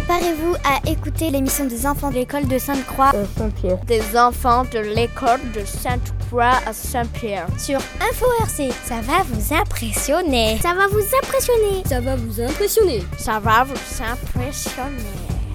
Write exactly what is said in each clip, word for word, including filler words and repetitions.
Préparez-vous à écouter l'émission des enfants de l'école de Sainte-Croix à Saint-Pierre. Des enfants de l'école de Sainte-Croix à Saint-Pierre. Sur Info R C. Ça va vous impressionner. Ça va vous impressionner. Ça va vous impressionner. Ça va vous impressionner.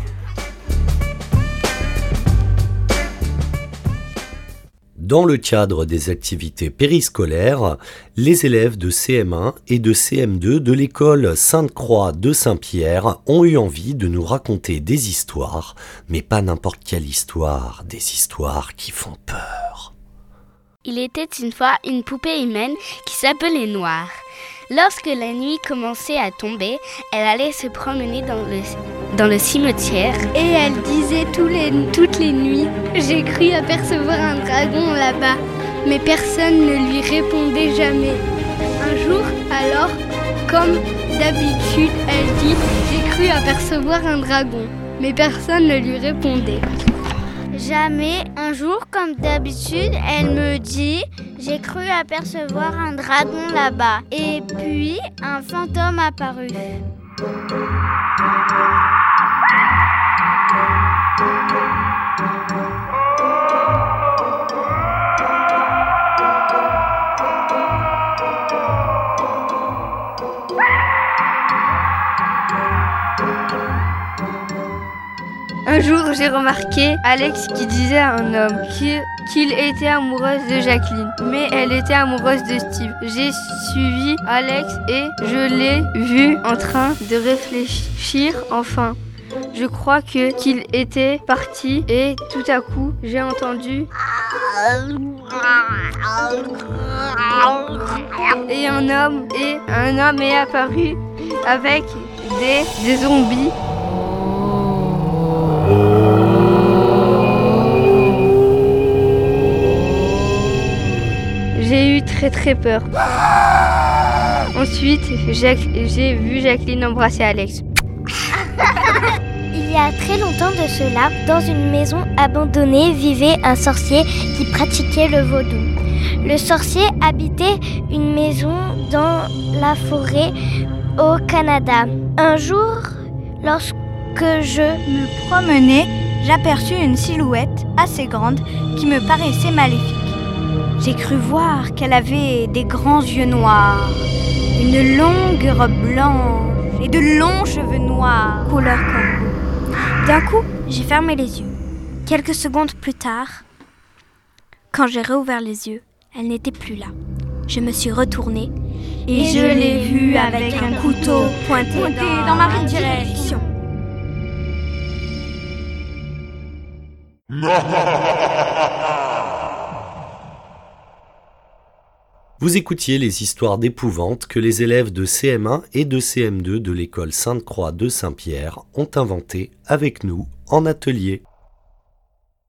Dans le cadre des activités périscolaires, les élèves de C M un et de C M deux de l'école Sainte-Croix de Saint-Pierre ont eu envie de nous raconter des histoires, mais pas n'importe quelle histoire, des histoires qui font peur. Il était une fois une poupée humaine qui s'appelait Noire. Lorsque la nuit commençait à tomber, elle allait se promener dans le, dans le cimetière. Et elle disait tous les, toutes les nuits « J'ai cru apercevoir un dragon là-bas ». Mais personne ne lui répondait jamais. Un jour, alors, comme d'habitude, elle dit « J'ai cru apercevoir un dragon ». Mais personne ne lui répondait. Jamais, un jour, comme d'habitude, elle me dit « J'ai cru apercevoir un dragon là-bas ». Et puis, un fantôme apparut. Un jour, j'ai remarqué Alex qui disait à un homme qu'il, qu'il était amoureuse de Jacqueline, mais elle était amoureuse de Steve. J'ai suivi Alex et je l'ai vu en train de réfléchir enfin. Je crois que qu'il était parti et tout à coup, j'ai entendu et un homme et un homme est apparu avec des, des zombies. J'ai eu très très peur. Ensuite, j'ai, j'ai vu Jacqueline embrasser Alex. Il y a très longtemps de cela, dans une maison abandonnée, vivait un sorcier qui pratiquait le vaudou. Le sorcier habitait une maison dans la forêt au Canada. Un jour, lorsque je me promenais, j'aperçus une silhouette assez grande qui me paraissait maléfique. J'ai cru voir qu'elle avait des grands yeux noirs, une longue robe blanche et de longs cheveux noirs, couleur corbeau. D'un coup, j'ai fermé les yeux. Quelques secondes plus tard, quand j'ai réouvert les yeux, elle n'était plus là. Je me suis retournée et, et je l'ai vue avec un couteau pointé dans, dans ma direction. Vous écoutiez les histoires d'épouvante que les élèves de C M un et de C M deux de l'école Sainte-Croix de Saint-Pierre ont inventées avec nous en atelier.